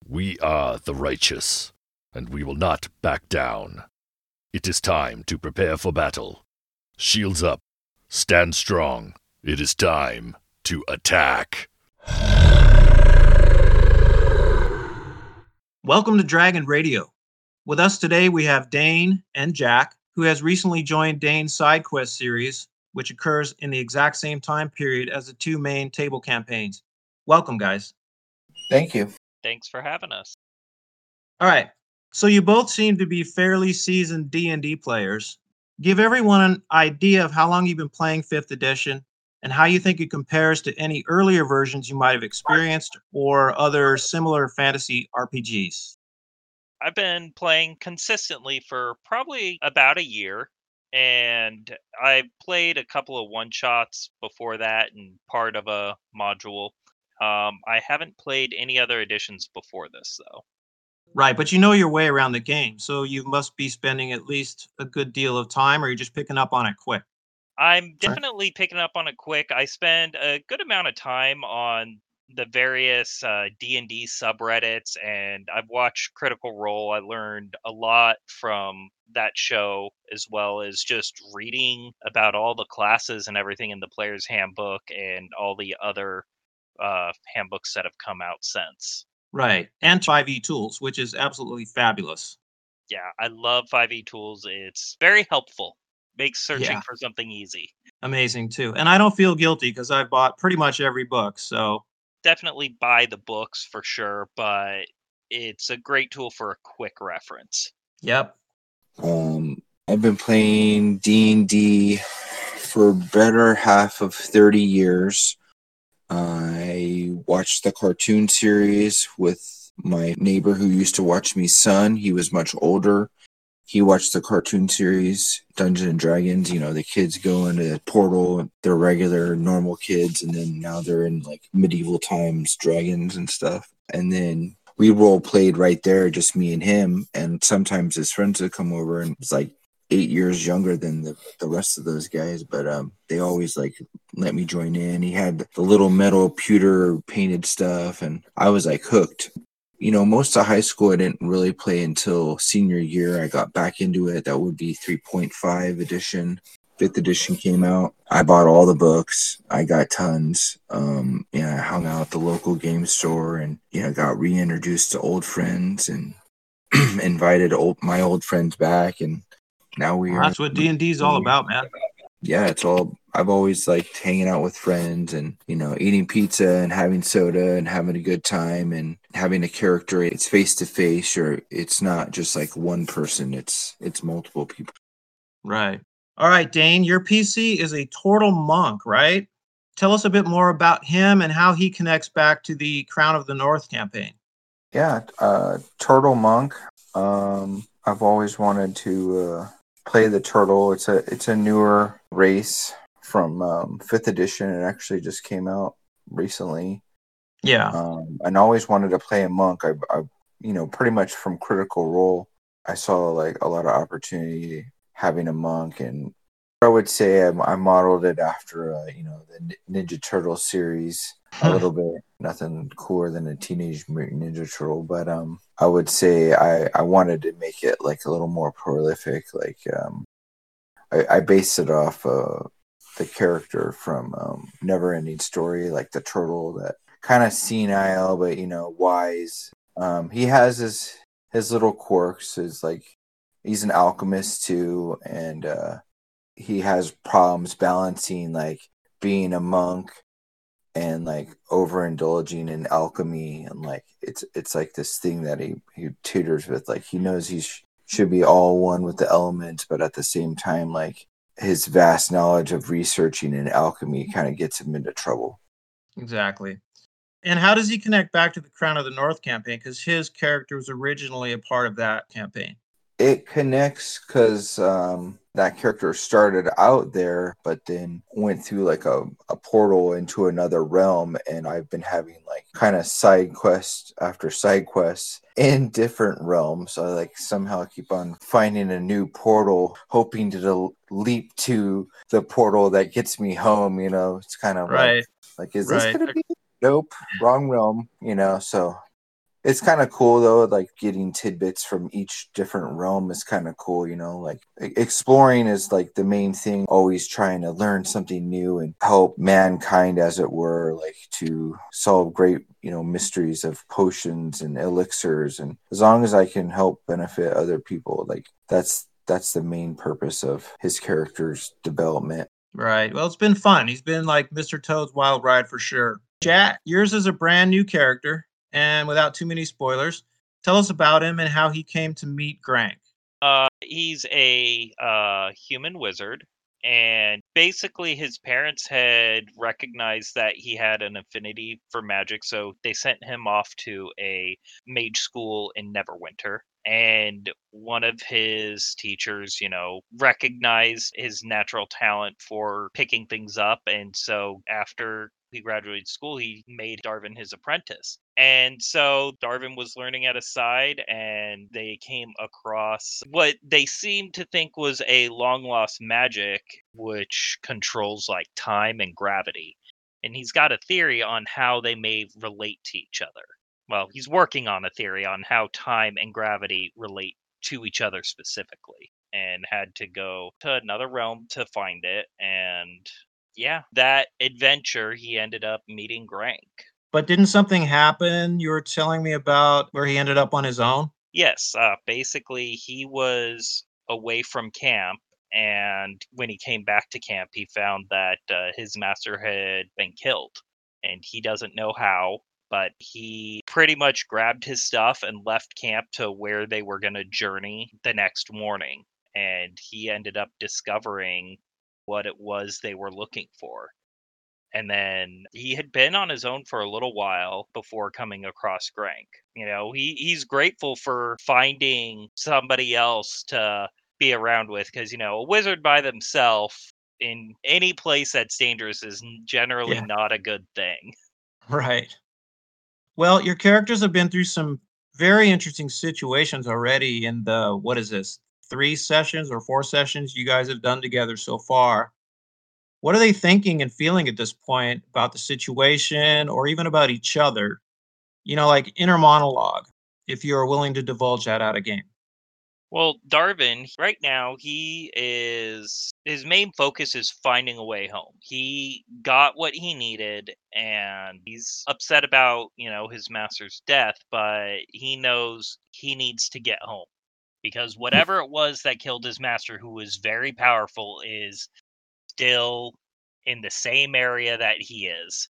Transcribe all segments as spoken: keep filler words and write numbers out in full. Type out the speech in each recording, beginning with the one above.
We are the righteous, and we will not back down. It is time to prepare for battle. Shields up. Stand strong. It is time to attack. Welcome to Dragon Radio. With us today, we have Dane and Jack, who has recently joined Dane's side quest series, which occurs in the exact same time period as the two main table campaigns. Welcome, guys. Thank you. Thanks for having us. All right. So you both seem to be fairly seasoned D and D players. Give everyone an idea of how long you've been playing fifth edition and how you think it compares to any earlier versions you might have experienced or other similar fantasy R P Gs. I've been playing consistently for probably about a year, and I played a couple of one-shots before that and part of a module. Um, I haven't played any other editions before this, though. Right, but you know your way around the game, so you must be spending at least a good deal of time, or you're just picking up on it quick. I'm definitely picking up on it quick. I spend a good amount of time on the various uh, D and D subreddits, and I've watched Critical Role. I learned a lot from that show, as well as just reading about all the classes and everything in the Player's Handbook and all the other uh, handbooks that have come out since. Right, and five E Tools, which is absolutely fabulous. Yeah, I love five E Tools. It's very helpful. Makes searching Yeah. for something easy. Amazing, too. And I don't feel guilty because I've bought pretty much every book, so... Definitely buy the books for sure, but it's a great tool for a quick reference. Yep. Um, I've been playing D and D for better half of thirty years. I watched the cartoon series with my neighbor who used to watch me, son. He was much older. He watched the cartoon series, Dungeons and Dragons. You know, the kids go into a portal, they're regular, normal kids, and then now they're in like medieval times, dragons and stuff. And then we role played right there, just me and him. And sometimes his friends would come over, and it's like eight years younger than the, the rest of those guys. But um, they always like let me join in. He had the little metal pewter painted stuff, and I was like hooked. You know, most of high school, I didn't really play until senior year. I got back into it. That would be three point five edition. Fifth edition came out. I bought all the books. I got tons. Um, yeah, I hung out at the local game store and, yeah, got reintroduced to old friends and invited old, my old friends back. And now we Well, are. that's what D and D is all about, man. Yeah, it's all, I've always liked hanging out with friends and, you know, eating pizza and having soda and having a good time and having a character. It's face to face, or it's not just like one person. It's, it's multiple people. Right. All right, Dane, your P C is a Turtle Monk, right? Tell us a bit more about him and how he connects back to the Crown of the North campaign. Yeah, uh, Turtle Monk. Um, I've always wanted to uh, play the turtle. It's a it's a newer race from um, fifth edition. It actually just came out recently. Yeah. Um, and I always wanted to play a monk. I, I, you know, pretty much from Critical Role, I saw like a lot of opportunity having a monk, and I would say I, I modeled it after, uh, you know, the Ninja Turtle series a little bit. Nothing cooler than a Teenage Mutant Ninja Turtle, but um, I would say I, I wanted to make it like a little more prolific. Like um, I, I based it off uh, the character from um, Neverending Story, like the turtle that kind of senile, but you know, wise. Um, he has his his little quirks. Is like he's an alchemist too, and uh, he has problems balancing like being a monk and like overindulging in alchemy, and like it's it's like this thing that he he tutors with. Like he knows he sh- should be all one with the elements, but at the same time, like his vast knowledge of researching in alchemy kind of gets him into trouble. Exactly. And how does he connect back to the Crown of the North campaign? Because his character was originally a part of that campaign. It connects because um, that character started out there, but then went through like a, a portal into another realm. And I've been having like kind of side quest after side quests in different realms. So I like somehow keep on finding a new portal, hoping to del- leap to the portal that gets me home. You know, it's kind of Right. like, like, is right. this going to be? Nope, wrong realm, you know, so. It's kind of cool though, like getting tidbits from each different realm is kind of cool, you know, like exploring is like the main thing, always trying to learn something new and help mankind, as it were, like to solve great, you know, mysteries of potions and elixirs. And as long as I can help benefit other people, like that's that's the main purpose of his character's development. Right. Well, it's been fun. He's been like Mister Toad's Wild Ride for sure. Jack, yours is a brand new character. And without too many spoilers, tell us about him and how he came to meet Grank. Uh, he's a uh, human wizard, and basically his parents had recognized that he had an affinity for magic, so they sent him off to a mage school in Neverwinter. And one of his teachers, you know, recognized his natural talent for picking things up, and so after he graduated school, he made Darvin his apprentice. And so Darvin was learning at his side, and they came across what they seemed to think was a long lost magic, which controls like time and gravity. And he's got a theory on how they may relate to each other. Well, he's working on a theory on how time and gravity relate to each other specifically, and had to go to another realm to find it. And yeah, that adventure, he ended up meeting Grank. But didn't something happen you were telling me about where he ended up on his own? Yes, uh, basically he was away from camp, and when he came back to camp, he found that uh, his master had been killed, and he doesn't know how, but he pretty much grabbed his stuff and left camp to where they were going to journey the next morning, and he ended up discovering what it was they were looking for. And then he had been on his own for a little while before coming across Grank. You know, he, he's grateful for finding somebody else to be around with, because, you know, a wizard by themselves in any place that's dangerous is generally Yeah. not a good thing. Right. Well, your characters have been through some very interesting situations already in the, what is this, three sessions or four sessions you guys have done together so far. What are they thinking and feeling at this point about the situation or even about each other? You know, like inner monologue, if you're willing to divulge that out of game. Well, Darvin, right now, he is, his main focus is finding a way home. He got what he needed, and he's upset about, you know, his master's death, but he knows he needs to get home. Because whatever it was that killed his master, who was very powerful, is still in the same area that he is.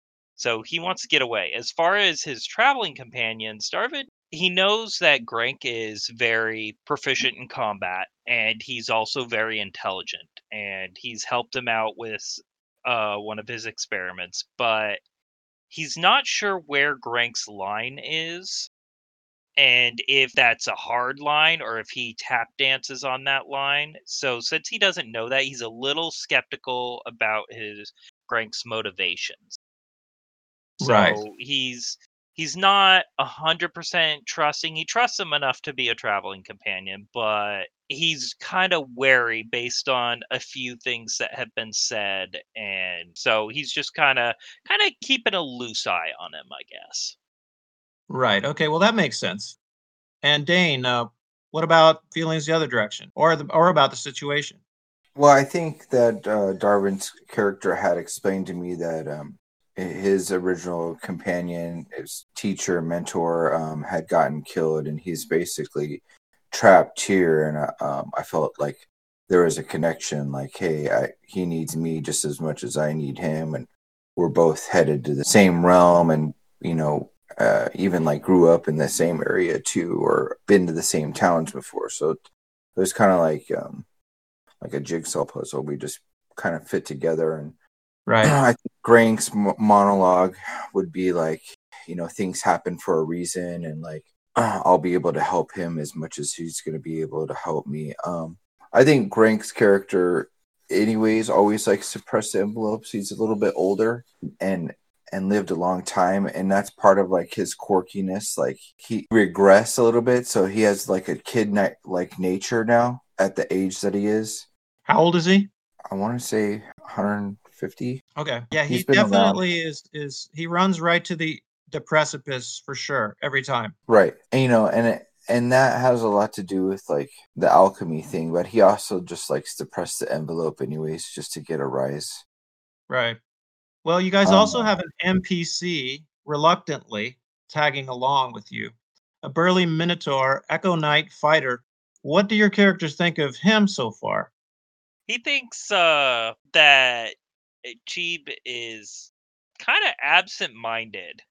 So he wants to get away. As far as his traveling companions, Darvin, he knows that Grank is very proficient in combat, and he's also very intelligent, and he's helped him out with uh, one of his experiments, but he's not sure where Grank's line is, and if that's a hard line or if he tap dances on that line. So since he doesn't know that, he's a little skeptical about his Grank's motivations. So Right. he's he's not a hundred percent trusting. He trusts him enough to be a traveling companion, but he's kind of wary based on a few things that have been said, and so he's just kind of kind of keeping a loose eye on him, I guess. Right. Okay. Well, that makes sense. And Dane, uh, what about feelings the other direction, or the, or about the situation? Well, I think that uh, Darwin's character had explained to me that um, his original companion, his teacher, mentor, um, had gotten killed, and he's basically trapped here. And uh, um, I felt like there was a connection, like, hey, I, he needs me just as much as I need him, and we're both headed to the same realm, and, you know, uh, even like grew up in the same area too, or been to the same towns before. So it was kind of like um, like a jigsaw puzzle. We just kind of fit together. And Right. I think Grank's m- monologue would be like, you know, things happen for a reason, and like uh, I'll be able to help him as much as he's going to be able to help me. Um, I think Grank's character, anyways, always like suppressed envelopes. He's a little bit older and and lived a long time, and that's part of like his quirkiness. Like he regressed a little bit, so he has like a kid na- like nature now at the age that he is. How old is he? I want to say one hundred fifty. Okay. Yeah, he He's been definitely is is he runs right to the the precipice for sure every time. Right. And, you know, and it, and that has a lot to do with like the alchemy thing, but he also just likes to press the envelope anyways, just to get a rise. Right. Well, you guys Um, also have an N P C reluctantly tagging along with you, a burly Minotaur Echo Knight fighter. What do your characters think of him so far? He thinks uh, that Cheeb is kind of absent-minded.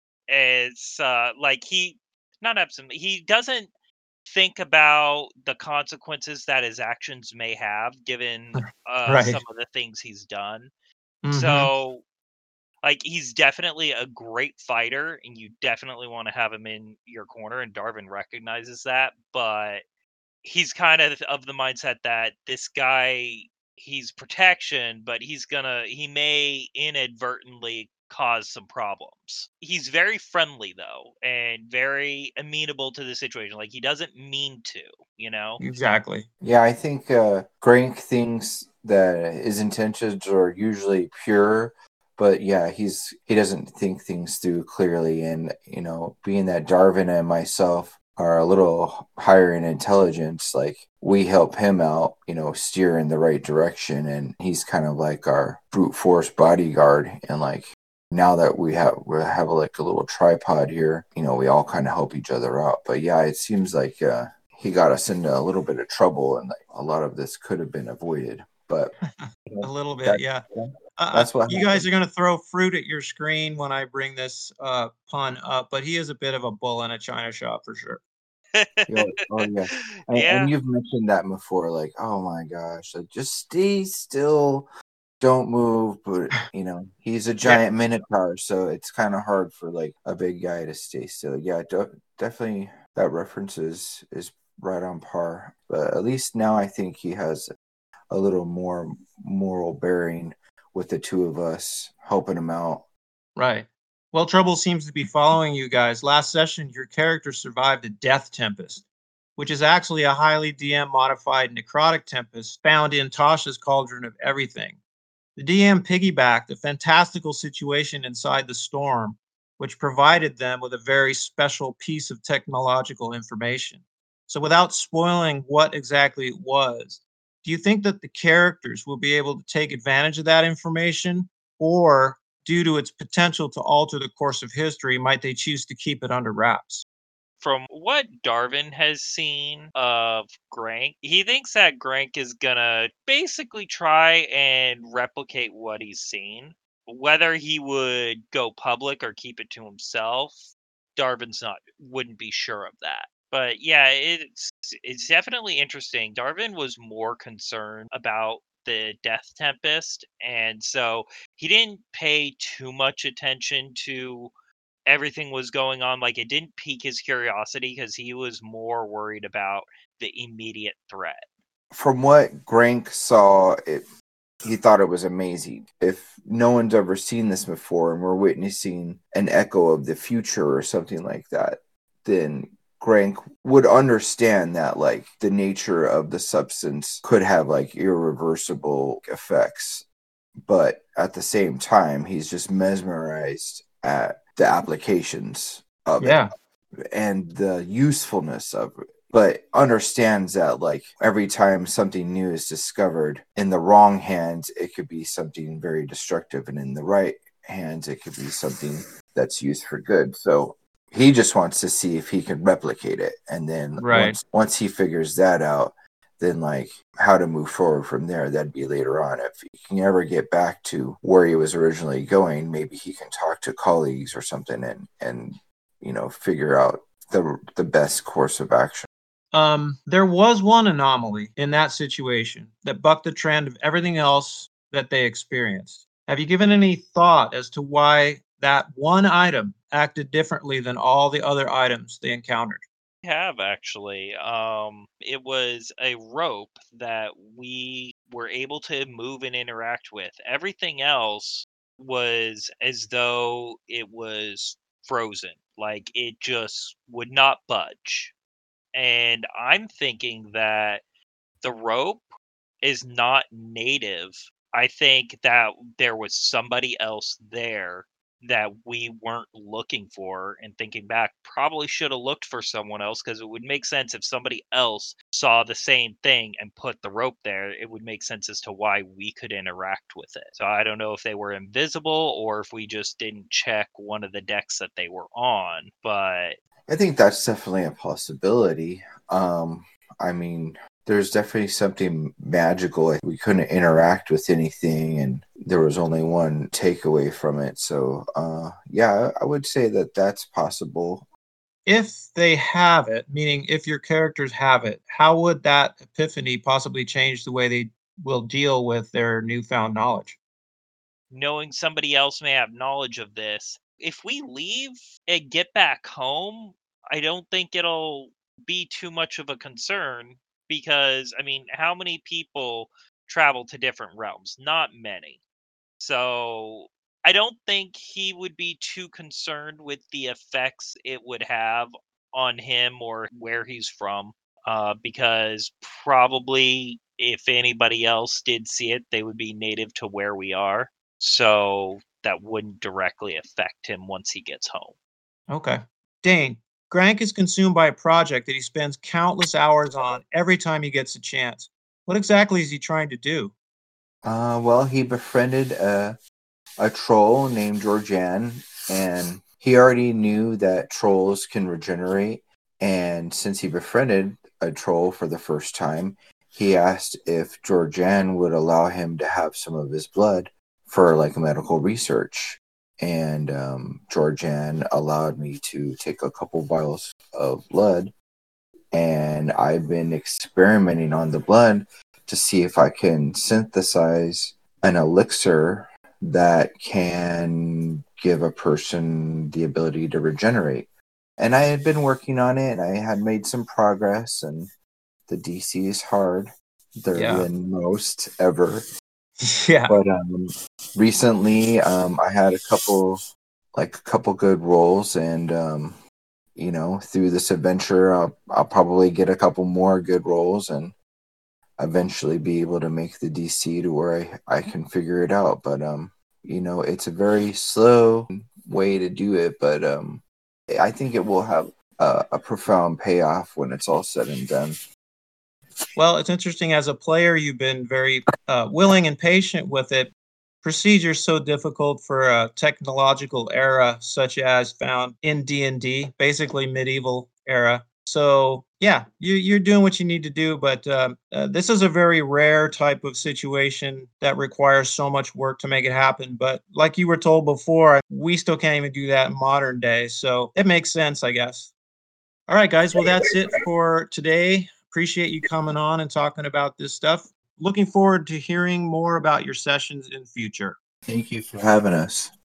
It's uh, like he, not absent, he doesn't think about the consequences that his actions may have, given uh, Right. some of the things he's done. Mm-hmm. So, like, he's definitely a great fighter, and you definitely want to have him in your corner, and Darvin recognizes that, but he's kind of of the mindset that this guy, he's protection, but he's gonna, he may inadvertently cause some problems. He's very friendly, though, and very amenable to the situation. Like, he doesn't mean to, you know? Exactly. Yeah, I think uh, Grank thinks that his intentions are usually pure, but yeah, he's he doesn't think things through clearly. And you know, being that Darvin and myself are a little higher in intelligence, like we help him out, you know, steer in the right direction, and he's kind of like our brute force bodyguard. And like now that we have we have like a little tripod here, you know, we all kind of help each other out. But yeah, it seems like. Uh, he got us into a little bit of trouble, and like, a lot of this could have been avoided. But you know, A little bit, that, yeah. Uh, that's what you guys are going to throw fruit at your screen when I bring this uh, pun up, but he is a bit of a bull in a china shop for sure. Yeah, oh yeah, and, Yeah. and you've mentioned that before. Like, oh my gosh, like just stay still, don't move. But you know, he's a giant minotaur, so it's kind of hard for like a big guy to stay still. Yeah, de- definitely that reference is is right on par. But at least now I think he has a little more moral bearing with the two of us helping him out. Right. Well, trouble seems to be following you guys. Last session, your character survived a death tempest, which is actually a highly D M modified necrotic tempest found in Tasha's Cauldron of Everything. The D M piggybacked a fantastical situation inside the storm, which provided them with a very special piece of technological information. So, without spoiling what exactly it was, do you think that the characters will be able to take advantage of that information, or due to its potential to alter the course of history, might they choose to keep it under wraps? From what Darvin has seen of Grank, he thinks that Grank is gonna basically try and replicate what he's seen. Whether he would go public or keep it to himself, Darvin's not wouldn't be sure of that. But yeah, it's it's definitely interesting. Darvin was more concerned about the Death Tempest, and so he didn't pay too much attention to everything was going on. Like, it didn't pique his curiosity because he was more worried about the immediate threat. From what Grank saw, it he thought it was amazing. If no one's ever seen this before and we're witnessing an echo of the future or something like that, then Grank would understand that like the nature of the substance could have like irreversible effects. But at the same time, he's just mesmerized at the applications of Yeah. it and the usefulness of it. But understands that like every time something new is discovered, in the wrong hands it could be something very destructive, and in the right hands it could be something that's used for good. So he just wants to see if he can replicate it, and then Right. once once he figures that out, then like how to move forward from there, that'd be later on. If he can ever get back to where he was originally going, maybe he can talk to colleagues or something and and you know figure out the the best course of action. Um, there was one anomaly in that situation that bucked the trend of everything else that they experienced. Have you given any thought as to why that one item acted differently than all the other items they encountered? I have actually. Um, it was a rope that we were able to move and interact with. Everything else was as though it was frozen, like it just would not budge. And I'm thinking that the rope is not native. I think that there was somebody else there that we weren't looking for. And thinking back, probably should have looked for someone else, because it would make sense if somebody else saw the same thing and put the rope there. It would make sense as to why we could interact with it. So I don't know if they were invisible or if we just didn't check one of the decks that they were on, but I think that's definitely a possibility. Um, I mean, there's definitely something magical. Like, we couldn't interact with anything, and there was only one takeaway from it. So, uh, yeah, I would say that that's possible. If they have it, meaning if your characters have it, how would that epiphany possibly change the way they will deal with their newfound knowledge? knowing somebody else may have knowledge of this, if we leave and get back home, I don't think it'll be too much of a concern, because, I mean, how many people travel to different realms? Not many. So I don't think he would be too concerned with the effects it would have on him or where he's from, uh, because probably if anybody else did see it, they would be native to where we are. So that wouldn't directly affect him once he gets home. Okay. Dane, Grank is consumed by a project that he spends countless hours on every time he gets a chance. What exactly is he trying to do? Uh, well, he befriended a, a troll named Georgianne, and he already knew that trolls can regenerate. And since he befriended a troll for the first time, he asked if Georgianne would allow him to have some of his blood for like medical research. And um, Georgianne allowed me to take a couple vials of blood, and I've been experimenting on the blood to see if I can synthesize an elixir that can give a person the ability to regenerate. And I had been working on it, and I had made some progress, and the D C is hard. They're Yeah. than most ever. Yeah. But um, recently, um, I had a couple, like a couple good rolls, and um, you know, through this adventure, I'll, I'll probably get a couple more good rolls, and eventually be able to make the D C to where I, I can figure it out. But um, you know, it's a very slow way to do it, but um, I think it will have a, a profound payoff when it's all said and done. Well, it's interesting. As a player, you've been very uh, willing and patient with it. Procedures so difficult for a technological era such as found in D and D, basically medieval era. So yeah, you, you're doing what you need to do, but um, uh, this is a very rare type of situation that requires so much work to make it happen. But like you were told before, we still can't even do that in modern day. So it makes sense, I guess. All right, guys. Well, that's it for today. Appreciate you coming on and talking about this stuff. Looking forward to hearing more about your sessions in future. Thank you for having us.